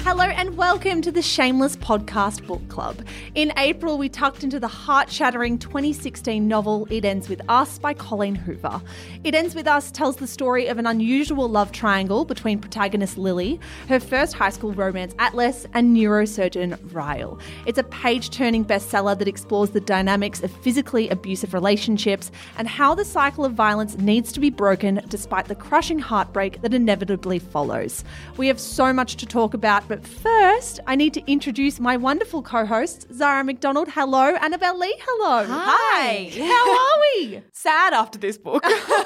Hello and welcome to the Shameless Podcast Book Club. In April, we tucked into the heart-shattering 2016 novel It Ends With Us by Colleen Hoover. It Ends With Us tells the story of an unusual love triangle between protagonist Lily, her first high school romance Atlas, and neurosurgeon Ryle. It's a page-turning bestseller that explores the dynamics of physically abusive relationships and how the cycle of violence needs to be broken despite the crushing heartbreak that inevitably follows. We have so much to talk about, but first, I need to introduce my wonderful co-hosts, Zara McDonald, hello, Annabelle Lee, hello. Hi. How are we? Sad after this book.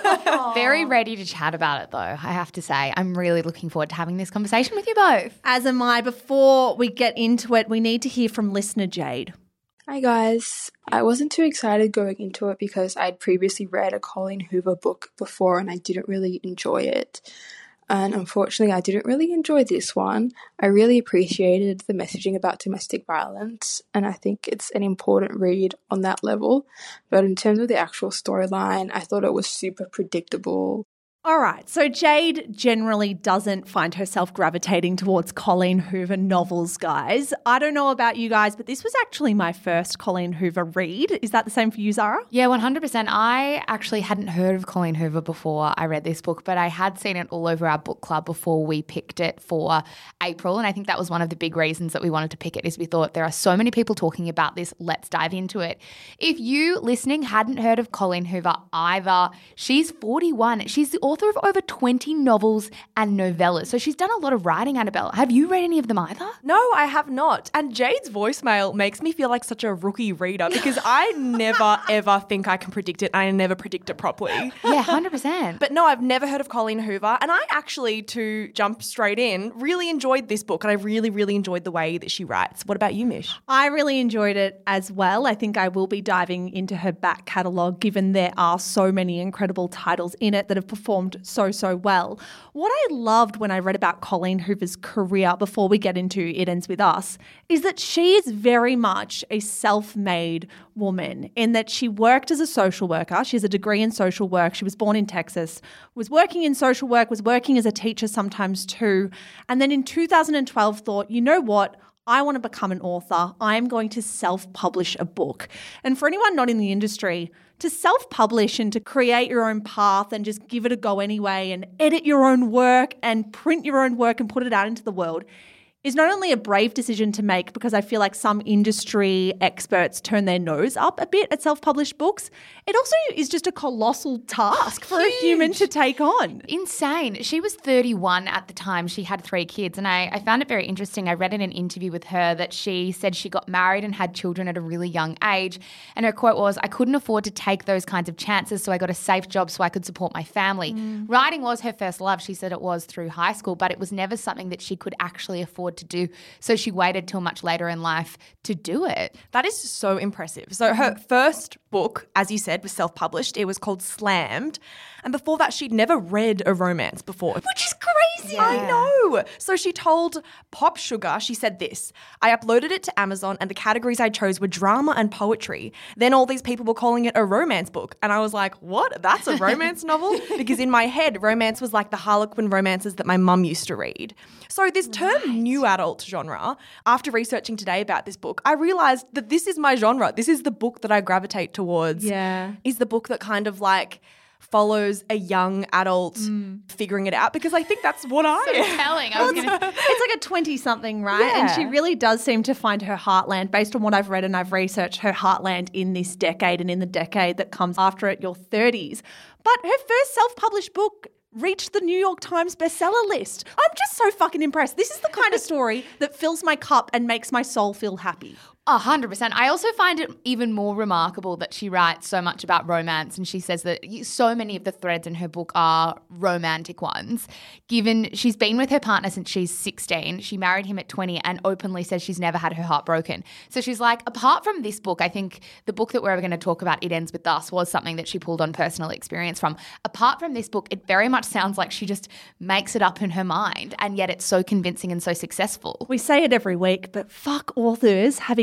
Very ready to chat about it, though, I have to say. I'm really looking forward to having this conversation with you both. As am I. Before we get into it, we need to hear from listener Jade. Hi guys. I wasn't too excited going into it because I'd previously read a Colleen Hoover book before and I didn't really enjoy it. And unfortunately, I didn't really enjoy this one. I really appreciated the messaging about domestic violence, and I think it's an important read on that level. But in terms of the actual storyline, I thought it was super predictable. All right, so Jade generally doesn't find herself gravitating towards Colleen Hoover novels, guys. I don't know about you guys, but this was actually my first Colleen Hoover read. Is that the same for you, Zara? Yeah, 100%. I actually hadn't heard of Colleen Hoover before I read this book, but I had seen it all over our book club before we picked it for April, and I think that was one of the big reasons that we wanted to pick it, is we thought there are so many people talking about this, let's dive into it. If you listening hadn't heard of Colleen Hoover either, she's 41. She's the author of over 20 novels and novellas. So she's done a lot of writing, Annabelle. Have you read any of them either? No, I have not. And Jade's voicemail makes me feel like such a rookie reader because I never, ever think I can predict it. I never predict it properly. Yeah, 100%. But no, I've never heard of Colleen Hoover. And I actually, to jump straight in, really enjoyed this book and I really, really enjoyed the way that she writes. What about you, Mish? I really enjoyed it as well. I think I will be diving into her back catalogue given there are so many incredible titles in it that have performed so well. What I loved when I read about Colleen Hoover's career before we get into It Ends With Us is that she is very much a self-made woman in that she worked as a social worker. She has a degree in social work. She was born in Texas, was working in social work, was working as a teacher sometimes too. And then in 2012 thought, you know what? I want to become an author. I am going to self-publish a book. And for anyone not in the industry, to self-publish and to create your own path and just give it a go anyway and edit your own work and print your own work and put it out into the world is not only a brave decision to make, because I feel like some industry experts turn their nose up a bit at self-published books, it also is just a colossal task for a human to take on. Insane. She was 31 at the time. She had 3 kids. And I found it very interesting. I read in an interview with her that she said she got married and had children at a really young age. And her quote was, "I couldn't afford to take those kinds of chances, so I got a safe job so I could support my family." Writing was her first love. She said it was through high school, but it was never something that she could actually afford to do. So she waited till much later in life to do it. That is so impressive. So her first book, as you said, was self-published. It was called Slammed. And before that, she'd never read a romance before, which is crazy. Yeah. I know. So she told Pop Sugar, she said this, "I uploaded it to Amazon and the categories I chose were drama and poetry. Then all these people were calling it a romance book." And I was like, what? That's a romance novel? Because in my head, romance was like the Harlequin romances that my mum used to read. So this term new adult genre, after researching today about this book, I realised that this is my genre. This is the book that I gravitate towards. Yeah. Is the book that kind of like follows a young adult figuring it out, because I think that's what I am. Telling. It's like a 20-something, right? Yeah. And she really does seem to find her heartland, based on what I've read and I've researched, her heartland in this decade and in the decade that comes after it, your 30s. But her first self-published book reached the New York Times bestseller list. I'm just so fucking impressed. This is the kind of story that fills my cup and makes my soul feel happy. 100%. I also find it even more remarkable that she writes so much about romance, and she says that so many of the threads in her book are romantic ones. Given she's been with her partner since she's 16, she married him at 20 and openly says she's never had her heart broken. So she's like, apart from this book, I think the book that we're going to talk about, It Ends With Us, was something that she pulled on personal experience from. Apart from this book, it very much sounds like she just makes it up in her mind, and yet it's so convincing and so successful. We say it every week, but fuck authors having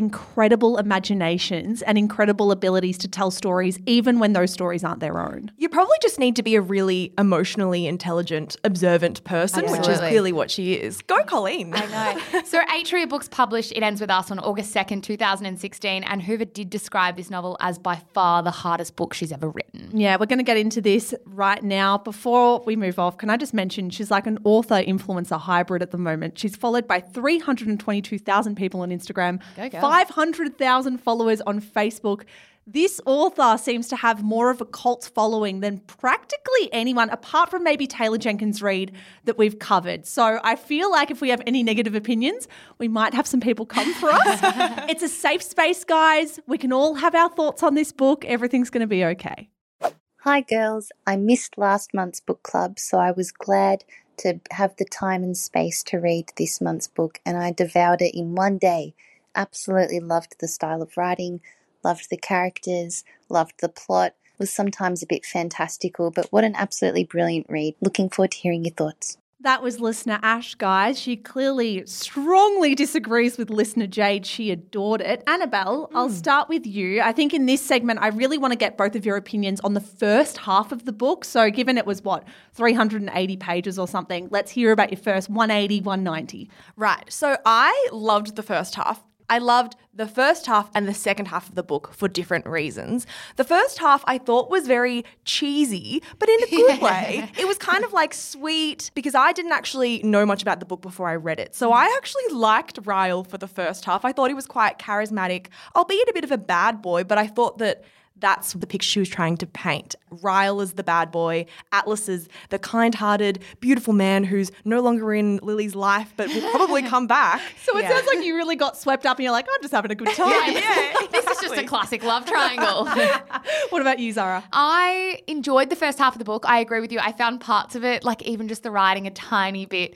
incredible imaginations and incredible abilities to tell stories, even when those stories aren't their own. You probably just need to be a really emotionally intelligent, observant person, which is Absolutely. clearly what she is. Go, Colleen. I know. So Atria Books published It Ends With Us on August 2nd, 2016, and Hoover did describe this novel as by far the hardest book she's ever written. Yeah, we're going to get into this right now. Before we move off, can I just mention she's like an author-influencer hybrid at the moment. She's followed by 322,000 people on Instagram, Go girl. 500,000 followers on Facebook. This author seems to have more of a cult following than practically anyone, apart from maybe Taylor Jenkins Reid, that we've covered. So I feel like if we have any negative opinions, we might have some people come for us. It's a safe space, guys. We can all have our thoughts on this book. Everything's going to be okay. Hi girls, I missed last month's book club, so I was glad to have the time and space to read this month's book, and I devoured it in one day. Absolutely loved the style of writing, loved the characters, loved the plot, was sometimes a bit fantastical, but what an absolutely brilliant read. Looking forward to hearing your thoughts. That was listener Ash, guys. She clearly strongly disagrees with listener Jade. She adored it. Annabelle, I'll start with you. I think in this segment, I really want to get both of your opinions on the first half of the book. So given it was, 380 pages or something, let's hear about your first 180, 190. Right. So I loved the first half. I loved the first half and the second half of the book for different reasons. The first half I thought was very cheesy, but in a good way. It was kind of like sweet because I didn't actually know much about the book before I read it. So I actually liked Ryle for the first half. I thought he was quite charismatic, albeit a bit of a bad boy, but I thought that that's the picture she was trying to paint. Ryle is the bad boy. Atlas is the kind-hearted, beautiful man who's no longer in Lily's life but will probably come back. So it sounds like you really got swept up and you're like, I'm just having a good time. This is just a classic love triangle. What about you, Zara? I enjoyed the first half of the book. I agree with you. I found parts of it, like even just the writing, a tiny bit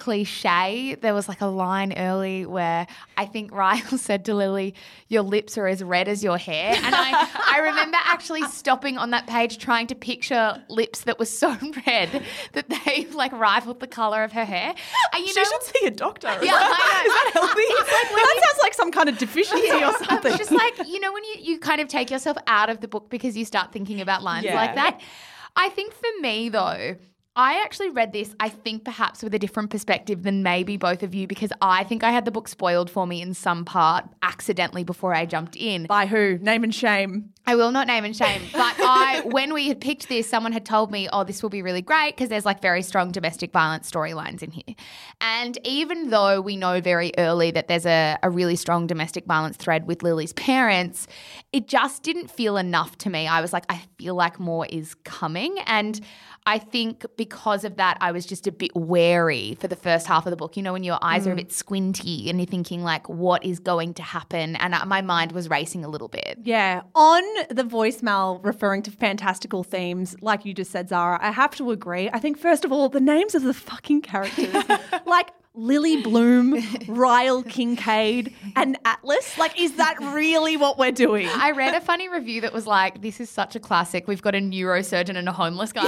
cliche. There was like a line early where I think Ryle said to Lily, your lips are as red as your hair. And I remember actually stopping on that page trying to picture lips that were so red that they like rivaled the colour of her hair. She should see a doctor. Yeah, I know. Is that healthy? That sounds like some kind of deficiency or something. It's just like, when you kind of take yourself out of the book because you start thinking about lines like that. I think for me though, I actually read this, I think perhaps with a different perspective than maybe both of you, because I think I had the book spoiled for me in some part accidentally before I jumped in. By who? Name and shame. I will not name and shame, but when we had picked this, someone had told me, oh, this will be really great because there's like very strong domestic violence storylines in here. And even though we know very early that there's a really strong domestic violence thread with Lily's parents, it just didn't feel enough to me. I was like, I feel like more is coming. And I think because of that, I was just a bit wary for the first half of the book. When your eyes are a bit squinty and you're thinking like, what is going to happen? And my mind was racing a little bit. Yeah. On the voicemail referring to fantastical themes, like you just said, Zara, I have to agree. I think, first of all, the names of the fucking characters, like Lily Bloom, Ryle Kincaid, and Atlas. Like, is that really what we're doing? I read a funny review that was like, this is such a classic. We've got a neurosurgeon and a homeless guy.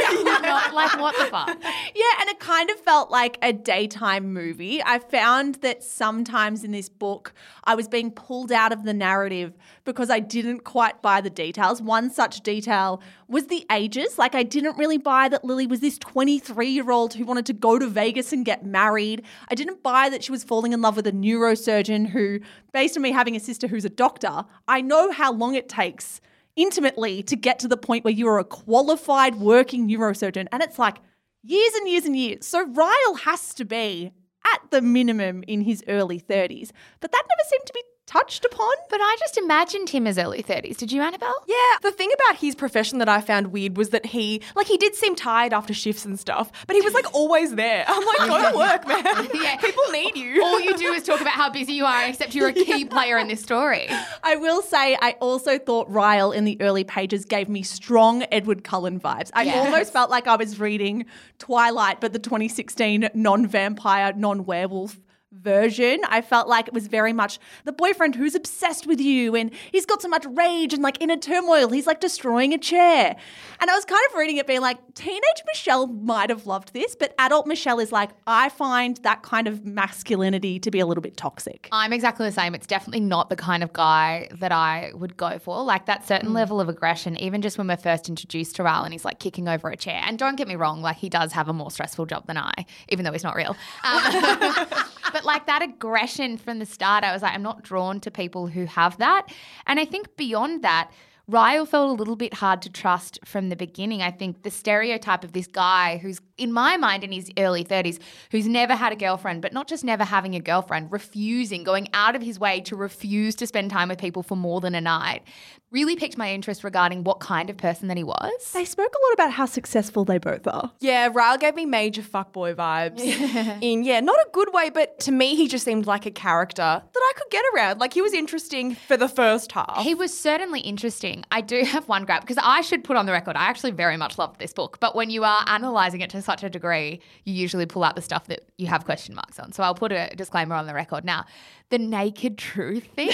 Like, what the fuck? Yeah, and it kind of felt like a daytime movie. I found that sometimes in this book, I was being pulled out of the narrative because I didn't quite buy the details. One such detail was the ages. Like, I didn't really buy that Lily was this 23-year-old who wanted to go to Vegas and get married. I didn't buy that she was falling in love with a neurosurgeon who, based on me having a sister who's a doctor, I know how long it takes intimately to get to the point where you are a qualified working neurosurgeon. And it's like years and years and years. So Ryle has to be at the minimum in his early 30s. But that never seemed to be touched upon. But I just imagined him as early 30s. Did you, Annabelle? Yeah, the thing about his profession that I found weird was that he did seem tired after shifts and stuff, but he was like always there. I'm like, go to work, man. Yeah. People need you. All you do is talk about how busy you are, except you're a key player in this story. I will say I also thought Ryle in the early pages gave me strong Edward Cullen vibes. I almost felt like I was reading Twilight, but the 2016 non-vampire, non-werewolf version. I felt like it was very much the boyfriend who's obsessed with you and he's got so much rage and like inner turmoil. He's like destroying a chair. And I was kind of reading it being like, teenage Michelle might have loved this, but adult Michelle is like, I find that kind of masculinity to be a little bit toxic. I'm exactly the same. It's definitely not the kind of guy that I would go for. Like that certain level of aggression, even just when we're first introduced to Raoul and he's like kicking over a chair. And don't get me wrong, like he does have a more stressful job than I, even though he's not real. But like that aggression from the start, I was like, I'm not drawn to people who have that. And I think beyond that, Ryle felt a little bit hard to trust from the beginning. I think the stereotype of this guy who's, in my mind, in his early 30s, who's never had a girlfriend, but not just never having a girlfriend, going out of his way to refuse to spend time with people for more than a night, really piqued my interest regarding what kind of person that he was. They spoke a lot about how successful they both are. Yeah, Ryle gave me major fuckboy vibes. Not a good way, but to me he just seemed like a character that I could get around. Like he was interesting for the first half. He was certainly interesting. I do have one gripe because I should put on the record, I actually very much loved this book, but when you are analysing it to such a degree, you usually pull out the stuff that you have question marks on. So I'll put a disclaimer on the record now. The naked truth thing.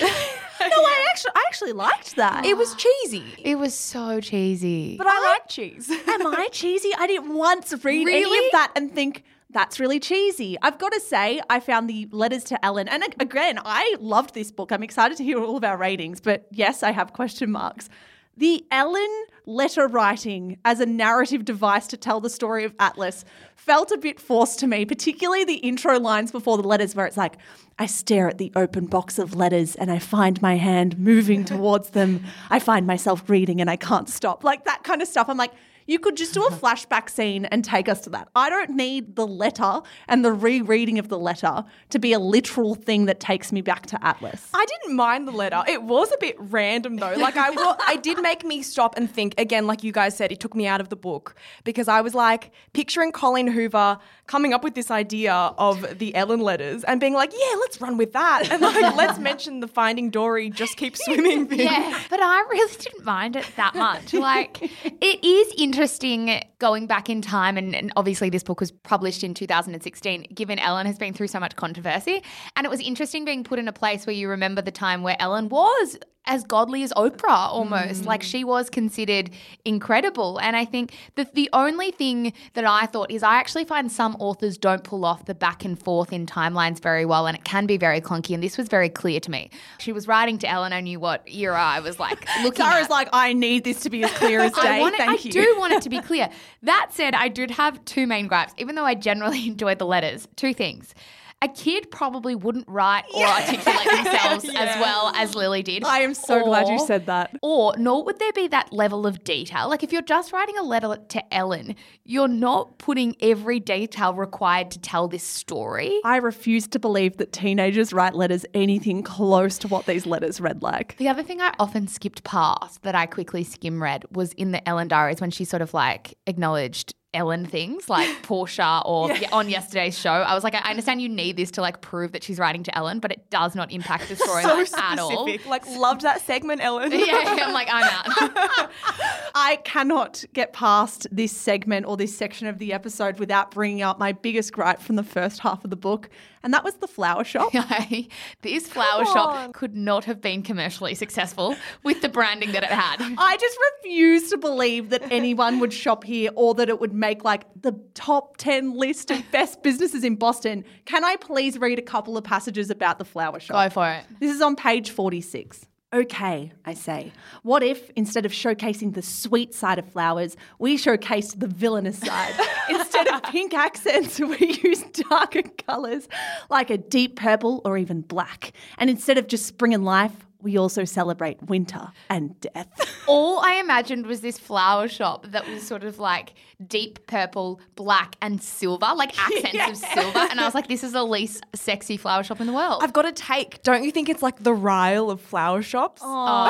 I actually liked that. It was cheesy. It was so cheesy. But I like cheese. Am I cheesy? I didn't once read any of that and think, that's really cheesy. I've got to say, I found the letters to Ellen. And again, I loved this book. I'm excited to hear all of our ratings. But yes, I have question marks. The Ellen letter writing as a narrative device to tell the story of Atlas felt a bit forced to me, particularly the intro lines before the letters where it's like, I stare at the open box of letters and I find my hand moving towards them. I find myself reading and I can't stop. Like that kind of stuff. I'm like, you could just do a flashback scene and take us to that. I don't need the letter and the rereading of the letter to be a literal thing that takes me back to Atlas. I didn't mind the letter. It was a bit random though. Like it did make me stop and think, again, like you guys said, it took me out of the book because I was like picturing Colleen Hoover coming up with this idea of the Ellen letters and being like, yeah, let's run with that. And like, let's mention the Finding Dory, just keep swimming thing. Yeah, but I really didn't mind it that much. Like, it is interesting going back in time, and obviously this book was published in 2016, given Ellen has been through so much controversy. And it was interesting being put in a place where you remember the time where Ellen was as godly as Oprah almost. Like she was considered incredible. And I think that the only thing that I thought is I actually find some authors don't pull off the back and forth in timelines very well, and it can be very clunky. And this was very clear to me. She was writing to Ellen. I knew what era I was like looking at. Sarah's like, I need this to be as clear as day. I do want it to be clear. That said, I did have two main gripes, even though I generally enjoyed the letters. Two things. A kid probably wouldn't write or articulate themselves as well as Lily did. I am so glad you said that. Or nor would there be that level of detail. Like if you're just writing a letter to Ellen, you're not putting every detail required to tell this story. I refuse to believe that teenagers write letters anything close to what these letters read like. The other thing I often skipped past that I quickly skim read was in the Ellen diaries when she sort of like acknowledged Ellen things like Portia or on yesterday's show. I was like, I understand you need this to like prove that she's writing to Ellen, but it does not impact the story at all. Like loved that segment, Ellen. Yeah, I'm like, I'm out. I cannot get past this segment or this section of the episode without bringing up my biggest gripe from the first half of the book, and that was the flower shop. This flower shop could not have been commercially successful with the branding that it had. I just refuse to believe that anyone would shop here or that it would make like the top 10 list of best businesses in Boston. Can I please read a couple of passages about the flower shop? Go for it. This is on page 46. Okay, I say, what if instead of showcasing the sweet side of flowers, we showcased the villainous side? Instead of pink accents, we use darker colours like a deep purple or even black. And instead of just spring and life, we also celebrate winter and death. All I imagined was this flower shop that was sort of like deep purple, black and silver, like accents of silver. And I was like, this is the least sexy flower shop in the world. I've got a take. Don't you think it's like the Ryle of flower shops?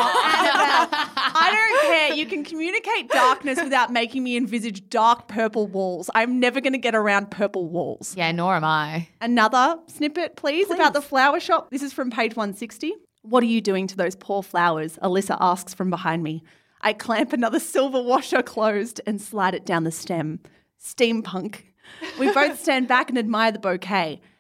I don't care. You can communicate darkness without making me envisage dark purple walls. I'm never going to get around purple walls. Yeah, nor am I. Another snippet, please, about the flower shop. This is from page 160. What are you doing to those poor flowers? Alyssa asks from behind me. I clamp another silver washer closed and slide it down the stem. Steampunk. We both stand back and admire the bouquet.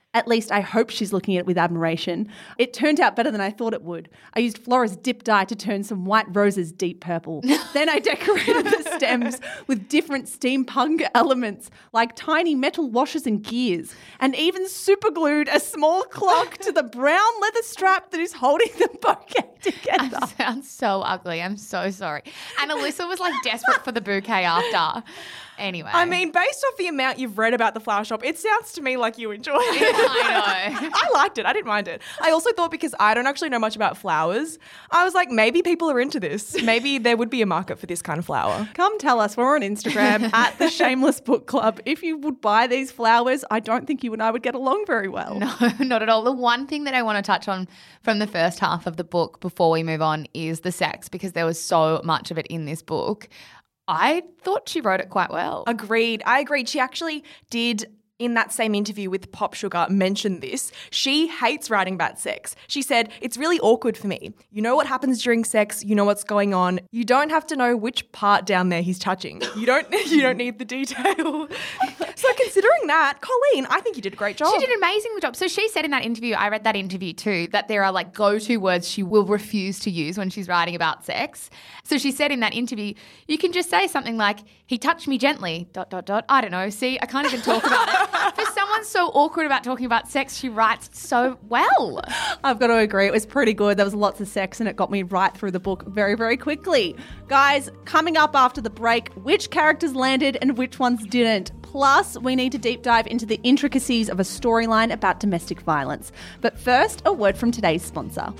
At least I hope she's looking at it with admiration. It turned out better than I thought it would. I used Flora's dip dye to turn some white roses deep purple. Then I decorated the stems with different steampunk elements like tiny metal washers and gears, and even superglued a small clock to the brown leather strap that is holding the bouquet together. That sounds so ugly. I'm so sorry. And Alyssa was like desperate for the bouquet after. Anyway. I mean, based off the amount you've read about the flower shop, it sounds to me like you enjoyed it. I know. I liked it. I didn't mind it. I also thought, because I don't actually know much about flowers, I was like, maybe people are into this. Maybe there would be a market for this kind of flower. Come tell us. We're on Instagram at the Shameless Book Club. If you would buy these flowers, I don't think you and I would get along very well. No, not at all. The one thing that I want to touch on from the first half of the book before we move on is the sex, because there was so much of it in this book. I thought she wrote it quite well. Agreed. I agreed. She actually did, in that same interview with Pop Sugar, mention this. She hates writing about sex. She said, "It's really awkward for me. You know what happens during sex. You know what's going on. You don't have to know which part down there he's touching. You don't need the detail." So considering that, Colleen, I think you did a great job. She did an amazing job. So she said in that interview, I read that interview too, that there are like go-to words she will refuse to use when she's writing about sex. So she said in that interview, you can just say something like, "He touched me gently, ... I don't know. See, I can't even talk about it. For someone so awkward about talking about sex, she writes so well. I've got to agree. It was pretty good. There was lots of sex and it got me right through the book very, very quickly. Guys, coming up after the break, which characters landed and which ones didn't? Plus, we need to deep dive into the intricacies of a storyline about domestic violence. But first, a word from today's sponsor.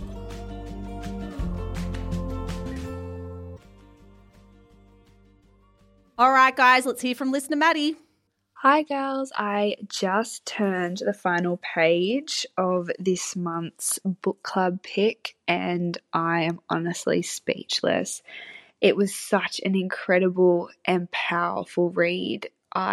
All right, guys, let's hear from listener Maddie. Hi girls, I just turned the final page of this month's book club pick and I am honestly speechless. It was such an incredible and powerful read.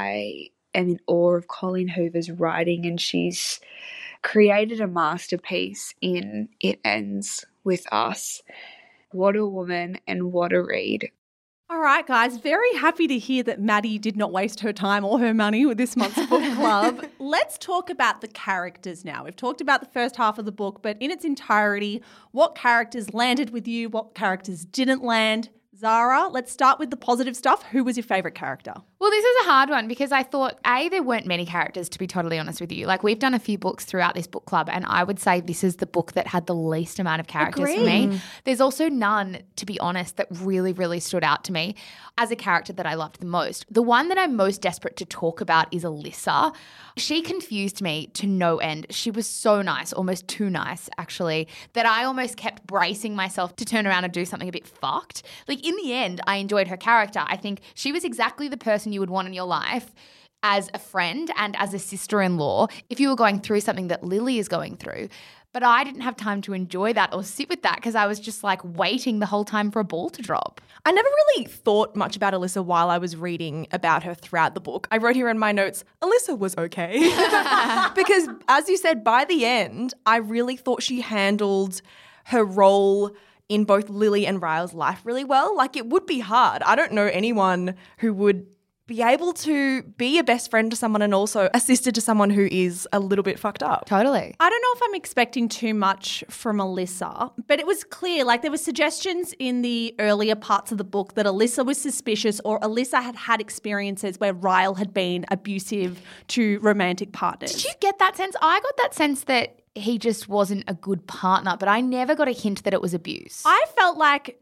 I am in awe of Colleen Hoover's writing and she's created a masterpiece in It Ends With Us. What a woman and what a read. All right, guys, very happy to hear that Maddie did not waste her time or her money with this month's book club. Let's talk about the characters now. We've talked about the first half of the book, but in its entirety, what characters landed with you, what characters didn't land? Zara, let's start with the positive stuff. Who was your favourite character? Well, this is a hard one because I thought, there weren't many characters, to be totally honest with you. Like, we've done a few books throughout this book club and I would say this is the book that had the least amount of characters for me. There's also none, to be honest, that really, really stood out to me as a character that I loved the most. The one that I'm most desperate to talk about is Alyssa. She confused me to no end. She was so nice, almost too nice, actually, that I almost kept bracing myself to turn around and do something a bit fucked. Like, in the end, I enjoyed her character. I think she was exactly the person you would want in your life as a friend and as a sister-in-law if you were going through something that Lily is going through. But I didn't have time to enjoy that or sit with that because I was just like waiting the whole time for a ball to drop. I never really thought much about Alyssa while I was reading about her throughout the book. I wrote here in my notes, Alyssa was okay. Because as you said, by the end, I really thought she handled her role in both Lily and Ryle's life really well. Like, it would be hard. I don't know anyone who would be able to be a best friend to someone and also a sister to someone who is a little bit fucked up. Totally. I don't know if I'm expecting too much from Alyssa, but it was clear, like there were suggestions in the earlier parts of the book that Alyssa was suspicious or Alyssa had had experiences where Ryle had been abusive to romantic partners. Did you get that sense? I got that sense that he just wasn't a good partner, but I never got a hint that it was abuse. I felt like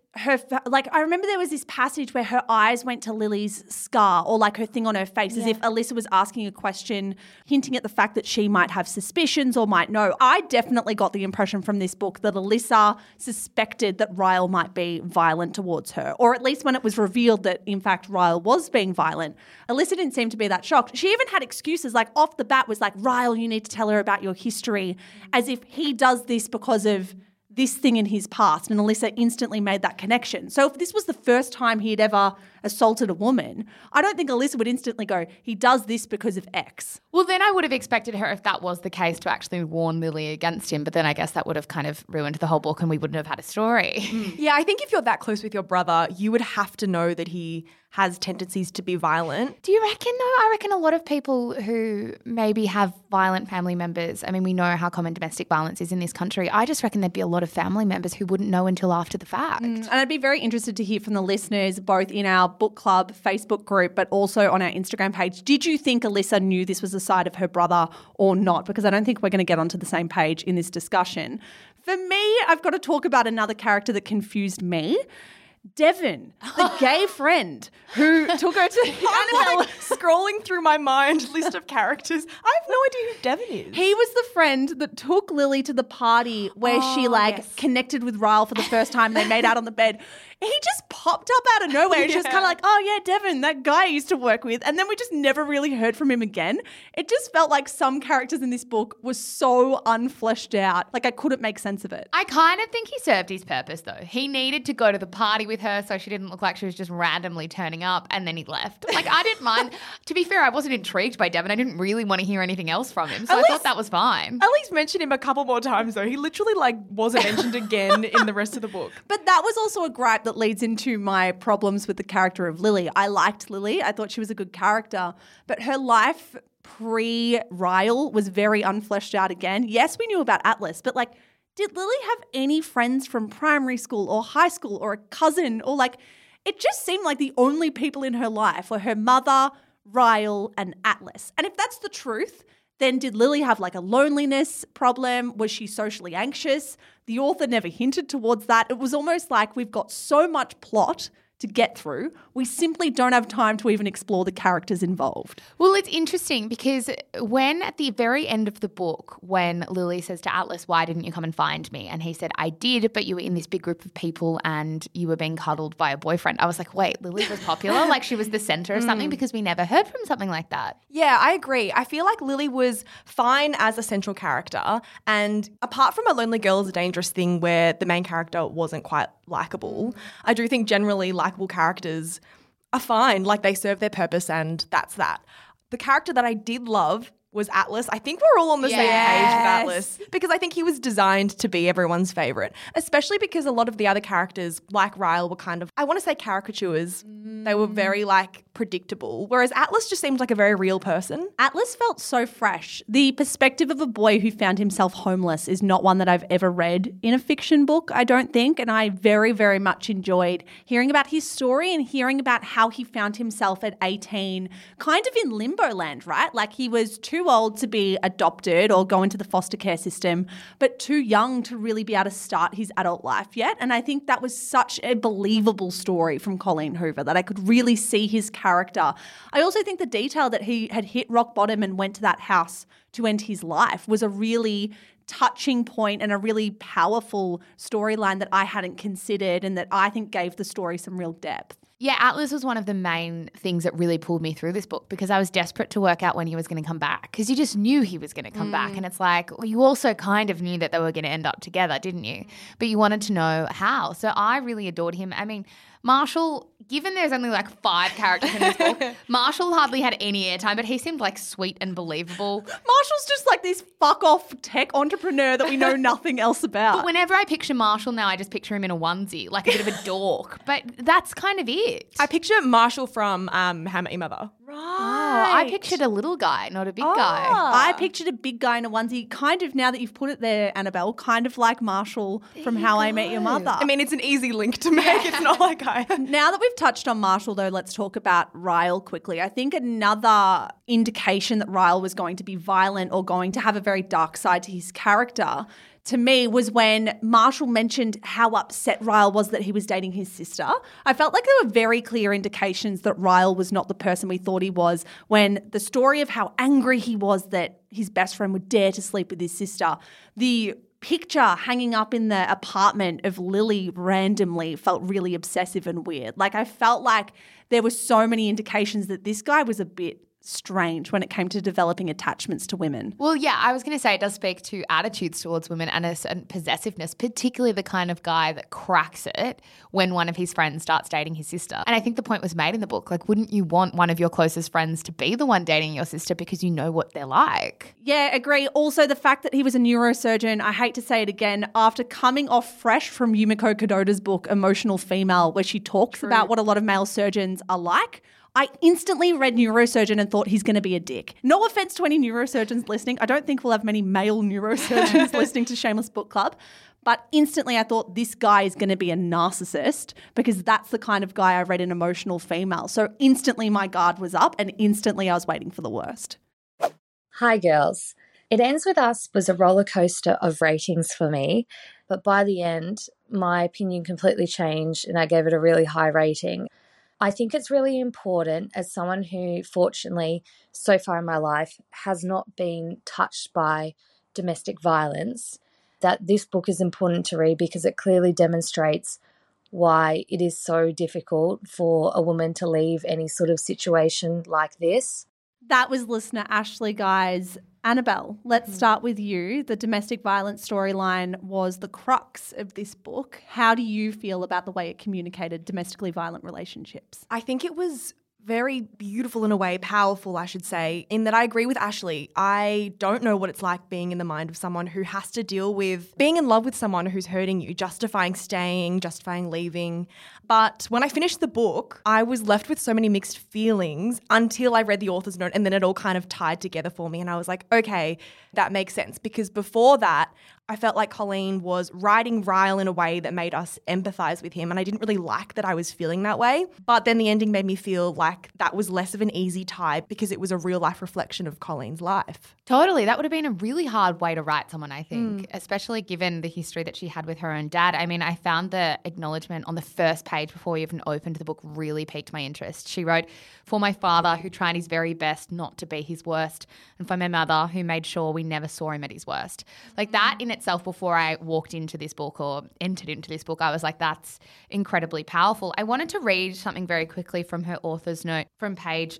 I remember there was this passage where her eyes went to Lily's scar or like her thing on her face as if Alyssa was asking a question, hinting at the fact that she might have suspicions or might know. I definitely got the impression from this book that Alyssa suspected that Ryle might be violent towards her, or at least when it was revealed that in fact Ryle was being violent, Alyssa didn't seem to be that shocked. She even had excuses, like off the bat was like, Ryle, you need to tell her about your history, as if he does this because of this thing in his past, and Alyssa instantly made that connection. So if this was the first time he had ever assaulted a woman, I don't think Alyssa would instantly go, he does this because of X. Well, then I would have expected her, if that was the case, to actually warn Lily against him. But then I guess that would have kind of ruined the whole book and we wouldn't have had a story. Yeah, I think if you're that close with your brother, you would have to know that he has tendencies to be violent. Do you reckon, though? I reckon a lot of people who maybe have violent family members, I mean, we know how common domestic violence is in this country. I just reckon there'd be a lot of family members who wouldn't know until after the fact. And I'd be very interested to hear from the listeners, both in our book club Facebook group, but also on our Instagram page. Did you think Alyssa knew this was the side of her brother or not? Because I don't think we're going to get onto the same page in this discussion. For me, I've got to talk about another character that confused me. Devon, the gay friend who took her to I'm like scrolling through my mind list of characters. I have no idea who Devon is. He was the friend that took Lily to the party where she connected with Ryle for the first time. They made out on the bed. He just popped up out of nowhere and she was kind of like, oh yeah, Devon, that guy I used to work with. And then we just never really heard from him again. It just felt like some characters in this book were so unfleshed out. Like I couldn't make sense of it. I kind of think he served his purpose, though. He needed to go to the party with her so she didn't look like she was just randomly turning up, and then he left. Like, I didn't mind. To be fair, I wasn't intrigued by Devon. I didn't really want to hear anything else from him, so I thought that was fine. At least mention him a couple more times, though. He literally, wasn't mentioned again in the rest of the book. But that was also a gripe that leads into my problems with the character of Lily. I liked Lily. I thought she was a good character, but her life pre-Ryle was very unfleshed out again. Yes, we knew about Atlas, but did Lily have any friends from primary school or high school or a cousin or it just seemed like the only people in her life were her mother, Ryle, and Atlas. And if that's the truth, then did Lily have a loneliness problem? Was she socially anxious? The author never hinted towards that. It was almost like we've got so much plot to get through, we simply don't have time to even explore the characters involved. Well, it's interesting because when at the very end of the book, when Lily says to Atlas, why didn't you come and find me? And he said, I did, but you were in this big group of people and you were being cuddled by a boyfriend. I was like, wait, Lily was popular? She was the center of something, because we never heard from something like that. Yeah, I agree. I feel like Lily was fine as a central character, and apart from A Lonely Girl Is a Dangerous Thing where the main character wasn't quite likable, I do think generally likable characters are fine. They serve their purpose and that's that. The character that I did love was Atlas. I think we're all on the same page with Atlas because I think he was designed to be everyone's favourite, especially because a lot of the other characters, like Ryle, were kind of, I want to say caricatures. They were very predictable, whereas Atlas just seemed like a very real person. Atlas felt so fresh. The perspective of a boy who found himself homeless is not one that I've ever read in a fiction book, I don't think, and I very, very much enjoyed hearing about his story and hearing about how he found himself at 18 kind of in limbo land, right? He was too old to be adopted or go into the foster care system, but too young to really be able to start his adult life yet. And I think that was such a believable story from Colleen Hoover that I could really see his character. I also think the detail that he had hit rock bottom and went to that house to end his life was a really touching point and a really powerful storyline that I hadn't considered and that I think gave the story some real depth. Yeah, Atlas was one of the main things that really pulled me through this book because I was desperate to work out when he was going to come back because you just knew he was going to come back. And it's you also kind of knew that they were going to end up together, didn't you? But you wanted to know how. So I really adored him. I mean, Marshall, given there's only 5 characters in this book, Marshall hardly had any airtime, but he seemed sweet and believable. Marshall's just this fuck-off tech entrepreneur that we know nothing else about. But whenever I picture Marshall now, I just picture him in a onesie, a bit of a dork. But that's kind of it. I picture Marshall from How I Met Your Mother. Right. Oh, I pictured a little guy, not a big guy. I pictured a big guy in a onesie, kind of, now that you've put it there, Annabelle, kind of like Marshall from How I Met Your Mother. I mean, it's an easy link to make. It's not Now that we've touched on Marshall, though, let's talk about Ryle quickly. I think another indication that Ryle was going to be violent or going to have a very dark side to his character to me was when Marshall mentioned how upset Ryle was that he was dating his sister. I felt like there were very clear indications that Ryle was not the person we thought he was when the story of how angry he was that his best friend would dare to sleep with his sister, the picture hanging up in the apartment of Lily randomly felt really obsessive and weird. I felt like there were so many indications that this guy was a bit strange when it came to developing attachments to women. Well, yeah, I was going to say it does speak to attitudes towards women and a certain possessiveness, particularly the kind of guy that cracks it when one of his friends starts dating his sister. And I think the point was made in the book, like, wouldn't you want one of your closest friends to be the one dating your sister because you know what they're like? Yeah, agree. Also, the fact that he was a neurosurgeon, I hate to say it again, after coming off fresh from Yumiko Kododa's book, Emotional Female, where she talks about what a lot of male surgeons are like, I instantly read neurosurgeon and thought he's going to be a dick. No offense to any neurosurgeons listening. I don't think we'll have many male neurosurgeons listening to Shameless Book Club. But instantly I thought this guy is going to be a narcissist because that's the kind of guy I read in Emotional Female. So instantly my guard was up and instantly I was waiting for the worst. Hi, girls. It Ends With Us was a roller coaster of ratings for me. But by the end, my opinion completely changed and I gave it a really high rating. I think it's really important as someone who, fortunately, so far in my life has not been touched by domestic violence, that this book is important to read because it clearly demonstrates why it is so difficult for a woman to leave any sort of situation like this. That was listener Ashley, guys. Annabelle, let's start with you. The domestic violence storyline was the crux of this book. How do you feel about the way it communicated domestically violent relationships? I think it was very beautiful in a way, powerful, I should say, in that I agree with Ashley. I don't know what it's like being in the mind of someone who has to deal with being in love with someone who's hurting you, justifying staying, justifying leaving. But when I finished the book, I was left with so many mixed feelings until I read the author's note, and then it all kind of tied together for me. And I was like, okay, that makes sense. Because before that, I felt like Colleen was writing Ryle in a way that made us empathize with him, and I didn't really like that I was feeling that way. But then the ending made me feel like that was less of an easy tie because it was a real life reflection of Colleen's life. Totally. That would have been a really hard way to write someone, I think, especially given the history that she had with her own dad. I mean, I found the acknowledgement on the first page before we even opened the book really piqued my interest. She wrote, "For my father, who tried his very best not to be his worst, and for my mother, who made sure we never saw him at his worst." Like that in itself, before I walked into this book or entered into this book, I was like, that's incredibly powerful. I wanted to read something very quickly from her author's note from page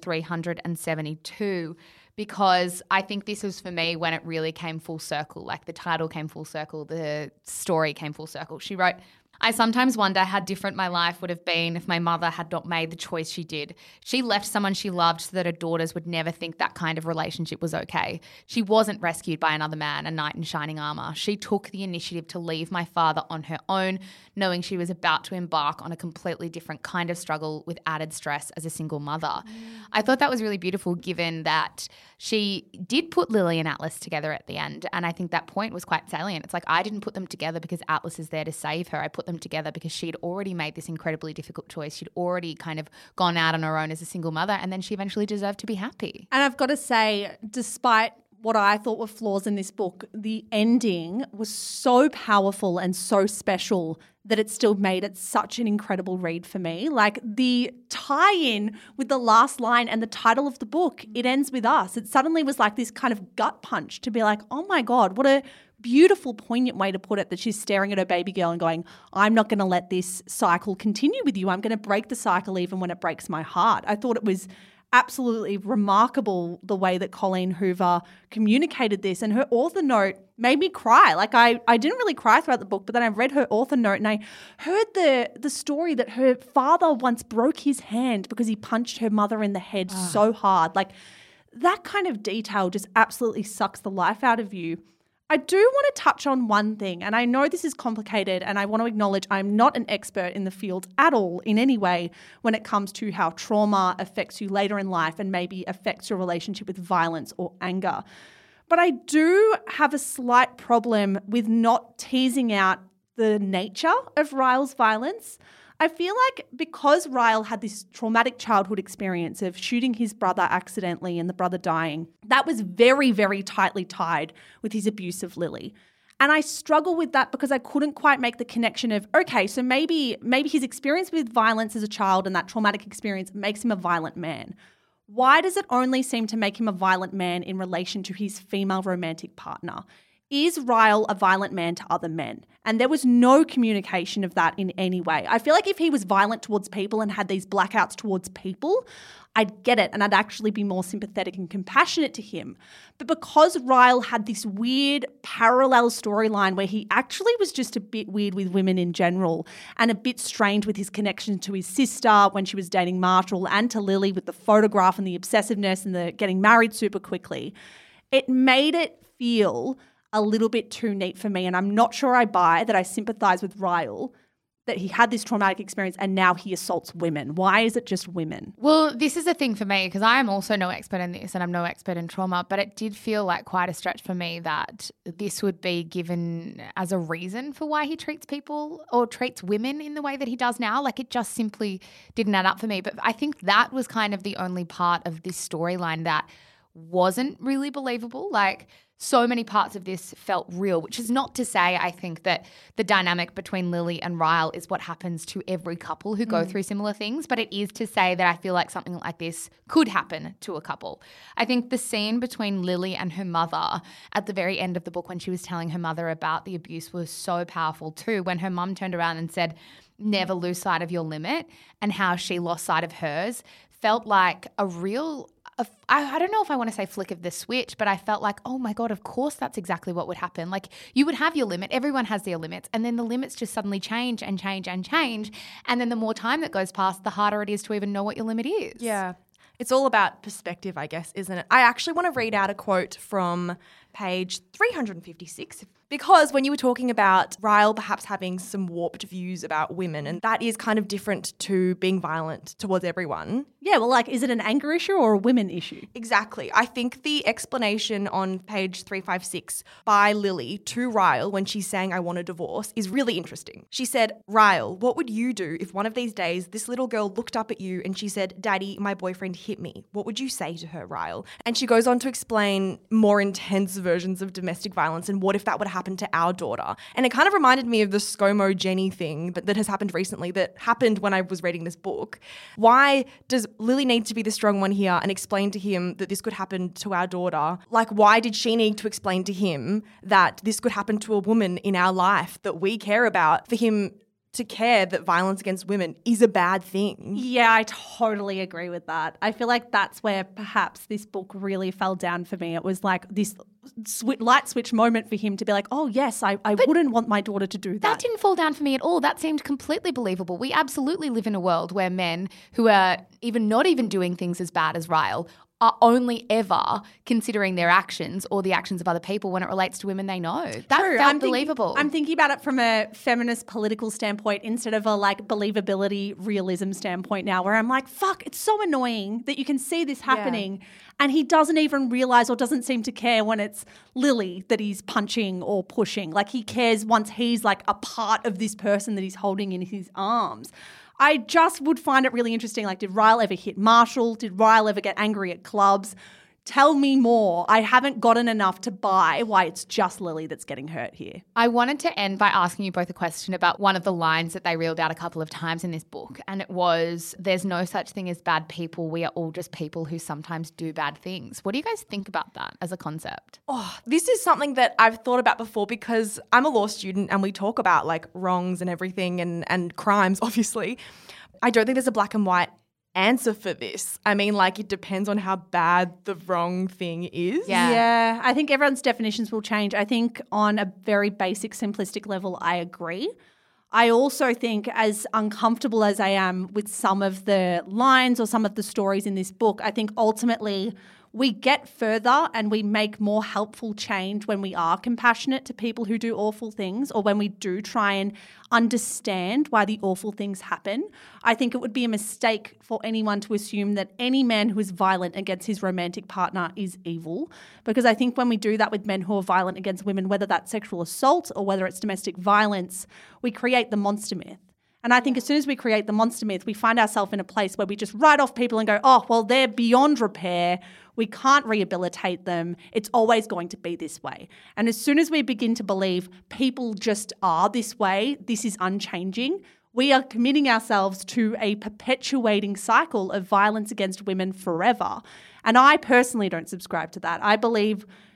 372, because I think this was for me when it really came full circle, like the title came full circle, the story came full circle. She wrote, "I sometimes wonder how different my life would have been if my mother had not made the choice she did. She left someone she loved so that her daughters would never think that kind of relationship was okay. She wasn't rescued by another man, a knight in shining armor. She took the initiative to leave my father on her own, knowing she was about to embark on a completely different kind of struggle with added stress as a single mother." I thought that was really beautiful, given that she did put Lily and Atlas together at the end, and I think that point was quite salient. It's like, I didn't put them together because Atlas is there to save her. I put them together because she'd already made this incredibly difficult choice. She'd already kind of gone out on her own as a single mother, and then she eventually deserved to be happy. And I've got to say, despite what I thought were flaws in this book, the ending was so powerful and so special that it still made it such an incredible read for me. Like the tie-in with the last line and the title of the book, It Ends With Us. It suddenly was like this kind of gut punch to be like, oh my God, what a beautiful, poignant way to put it, that she's staring at her baby girl and going, I'm not going to let this cycle continue with you. I'm going to break the cycle even when it breaks my heart. I thought it was absolutely remarkable the way that Colleen Hoover communicated this, and her author note made me cry. Like I didn't really cry throughout the book, but then I read her author note and I heard the story that her father once broke his hand because he punched her mother in the head so hard. Like that kind of detail just absolutely sucks the life out of you. I do want to touch on one thing, and I know this is complicated, and I want to acknowledge I'm not an expert in the field at all in any way when it comes to how trauma affects you later in life and maybe affects your relationship with violence or anger. But I do have a slight problem with not teasing out the nature of Ryle's violence. I feel like because Ryle had this traumatic childhood experience of shooting his brother accidentally and the brother dying, that was very, very tightly tied with his abuse of Lily. And I struggle with that because I couldn't quite make the connection of, okay, so maybe his experience with violence as a child and that traumatic experience makes him a violent man. Why does it only seem to make him a violent man in relation to his female romantic partner? is Ryle a violent man to other men? And there was no communication of that in any way. I feel like if he was violent towards people and had these blackouts towards people, I'd get it and I'd actually be more sympathetic and compassionate to him. But because Ryle had this weird parallel storyline where he actually was just a bit weird with women in general and a bit strained with his connection to his sister when she was dating Marshall and to Lily with the photograph and the obsessiveness and the getting married super quickly, it made it feel a little bit too neat for me. And I'm not sure I buy that I sympathise with Ryle that he had this traumatic experience and now he assaults women. Why is it just women? Well, this is the thing for me because I am also no expert in this and I'm no expert in trauma, but it did feel like quite a stretch for me that this would be given as a reason for why he treats people or treats women in the way that he does now. Like it just simply didn't add up for me. But I think that was kind of the only part of this storyline that wasn't really believable. Like so many parts of this felt real, which is not to say I think that the dynamic between Lily and Ryle is what happens to every couple who go through similar things, but it is to say that I feel like something like this could happen to a couple. I think the scene between Lily and her mother at the very end of the book when she was telling her mother about the abuse was so powerful too, when her mum turned around and said, never lose sight of your limit, and how she lost sight of hers, felt like a real I don't know if I want to say flick of the switch, but I felt like, oh my God, of course that's exactly what would happen. Like you would have your limit. Everyone has their limits. And then the limits just suddenly change and change and change. And then the more time that goes past, the harder it is to even know what your limit is. Yeah. It's all about perspective, I guess, isn't it? I actually want to read out a quote from page 356 because when you were talking about Ryle perhaps having some warped views about women, and that is kind of different to being violent towards everyone. Yeah, well, like, is it an anger issue or a women issue? Exactly. I think the explanation on page 356 by Lily to Ryle when she's saying, I want a divorce, is really interesting. She said, Ryle, what would you do if one of these days this little girl looked up at you and she said, Daddy, my boyfriend hit me? What would you say to her, Ryle? And she goes on to explain more intense versions of domestic violence and what if that would happen to our daughter. And it kind of reminded me of the ScoMo Jenny thing that has happened recently, that happened when I was reading this book. Why does Lily need to be the strong one here and explain to him that this could happen to our daughter? Like, why did she need to explain to him that this could happen to a woman in our life that we care about, for him to care that violence against women is a bad thing? Yeah, I totally agree with that. I feel like that's where perhaps this book really fell down for me. It was like this light switch moment for him to be like, oh, yes, I wouldn't want my daughter to do that. That didn't fall down for me at all. That seemed completely believable. We absolutely live in a world where men who are not even doing things as bad as Ryle are only ever considering their actions or the actions of other people when it relates to women they know. That True. felt believable. I'm thinking about it from a feminist political standpoint instead of a like believability realism standpoint now, where I'm like, fuck, it's so annoying that you can see this happening and he doesn't even realize or doesn't seem to care when it's Lily that he's punching or pushing. Like he cares once he's like a part of this person that he's holding in his arms. I just would find it really interesting. Like, did Ryle ever hit Marshall? Did Ryle ever get angry at clubs? Tell me more. I haven't gotten enough to buy why it's just Lily that's getting hurt here. I wanted to end by asking you both a question about one of the lines that they reeled out a couple of times in this book, and it was, there's no such thing as bad people. We are all just people who sometimes do bad things. What do you guys think about that as a concept? Oh, this is something that I've thought about before because I'm a law student and we talk about like wrongs and everything and crimes, obviously. I don't think there's a black and white answer for this. I mean, like, it depends on how bad the wrong thing is. Yeah, I think everyone's definitions will change. I think on a very basic, simplistic level, I agree. I also think, as uncomfortable as I am with some of the lines or some of the stories in this book, I think ultimately we get further and we make more helpful change when we are compassionate to people who do awful things, or when we do try and understand why the awful things happen. I think it would be a mistake for anyone to assume that any man who is violent against his romantic partner is evil, because I think when we do that with men who are violent against women, whether that's sexual assault or whether it's domestic violence, we create the monster myth. And I think as soon as we create the monster myth, we find ourselves in a place where we just write off people and go, oh, well, they're beyond repair. We can't rehabilitate them. It's always going to be this way. And as soon as we begin to believe people just are this way, this is unchanging, we are committing ourselves to a perpetuating cycle of violence against women forever. And I personally don't subscribe to that. I believe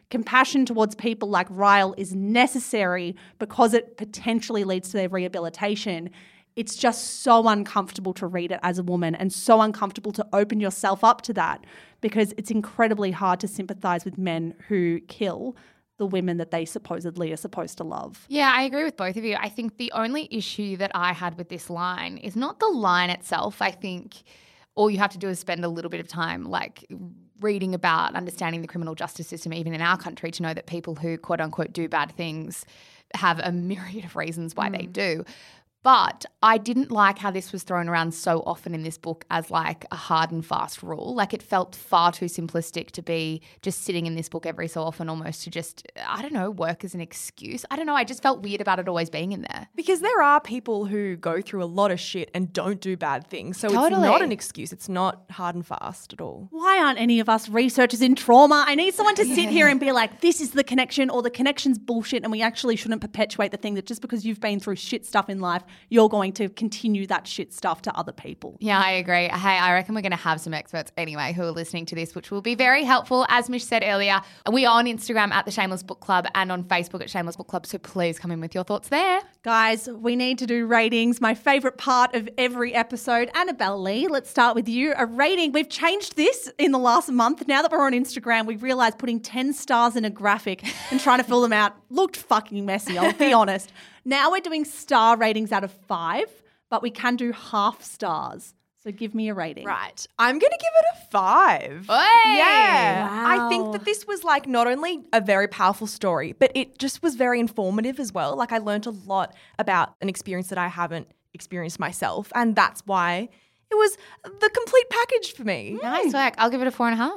compassion towards people like Ryle is necessary because it potentially leads to their rehabilitation. It's just so uncomfortable to read it as a woman and so uncomfortable to open yourself up to that because it's incredibly hard to sympathise with men who kill the women that they supposedly are supposed to love. Yeah, I agree with both of you. I think the only issue that I had with this line is not the line itself. I think all you have to do is spend a little bit of time like reading about understanding the criminal justice system even in our country to know that people who quote unquote do bad things have a myriad of reasons why they do. But I didn't like how this was thrown around so often in this book as like a hard and fast rule. Like it felt far too simplistic to be just sitting in this book every so often almost to just, I don't know, work as an excuse. I don't know. I just felt weird about it always being in there. Because there are people who go through a lot of shit and don't do bad things. So it's not an excuse. It's not hard and fast at all. Why aren't any of us researchers in trauma? I need someone to sit here and be like, this is the connection or the connection's bullshit and we actually shouldn't perpetuate the thing that just because you've been through shit stuff in life, you're going to continue that shit stuff to other people. Yeah, I agree. Hey, I reckon we're going to have some experts anyway who are listening to this, which will be very helpful. As Mish said earlier, we are on Instagram at The Shameless Book Club and on Facebook at Shameless Book Club, so please come in with your thoughts there. Guys, we need to do ratings. My favourite part of every episode. Annabelle Lee, let's start with you. A rating. We've changed this in the last month. Now that we're on Instagram, we realised putting 10 stars in a graphic and trying to fill them out looked fucking messy, I'll be honest. Now we're doing star ratings out of 5, but we can do half stars. So give me a rating. Right. I'm going to give it a 5. Hey! Yeah. Wow. I think that this was like not only a very powerful story, but it just was very informative as well. Like I learned a lot about an experience that I haven't experienced myself. And that's why it was the complete package for me. Nice work. I'll give it a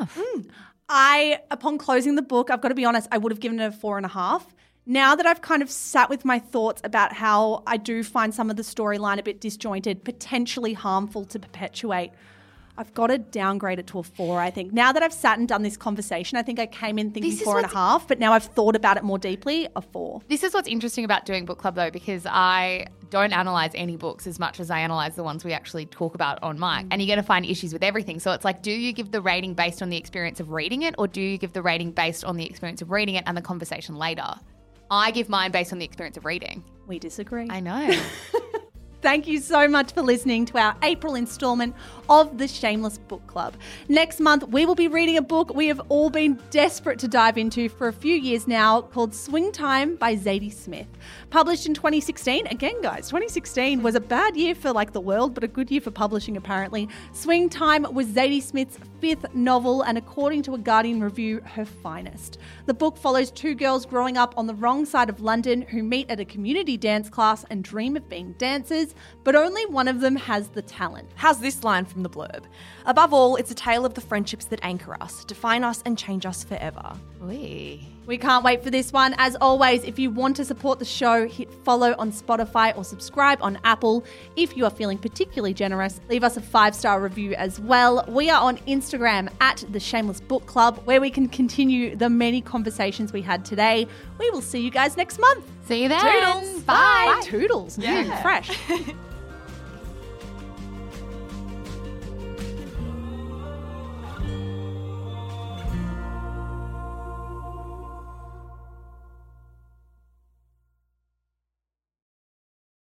4.5. Upon closing the book, I've got to be honest, I would have given it a 4.5. Now that I've kind of sat with my thoughts about how I do find some of the storyline a bit disjointed, potentially harmful to perpetuate, I've got to downgrade it to a 4, I think. Now that I've sat and done this conversation, I think I came in thinking 4.5, but now I've thought about it more deeply, a 4. This is what's interesting about doing book club though, because I don't analyse any books as much as I analyse the ones we actually talk about on mic. And you're going to find issues with everything. So it's like, do you give the rating based on the experience of reading it or do you give the rating based on the experience of reading it and the conversation later? I give mine based on the experience of reading. We disagree. I know. Thank you so much for listening to our April installment of the Shameless Book Club. Next month, we will be reading a book we have all been desperate to dive into for a few years now called Swing Time by Zadie Smith. Published in 2016. Again, guys, 2016 was a bad year for like the world, but a good year for publishing apparently. Swing Time was Zadie Smith's 5th novel and according to a Guardian review, her finest. The book follows 2 girls growing up on the wrong side of London who meet at a community dance class and dream of being dancers, but only one of them has the talent. How's this line from the blurb? Above all, it's a tale of the friendships that anchor us, define us and change us forever. Wee. We can't wait for this one. As always, if you want to support the show, hit follow on Spotify or subscribe on Apple. If you are feeling particularly generous, leave us a 5-star review as well. We are on Instagram at The Shameless Book Club, where we can continue the many conversations we had today. We will see you guys next month. See you then. Toodles. Bye. Toodles. Yeah. Fresh.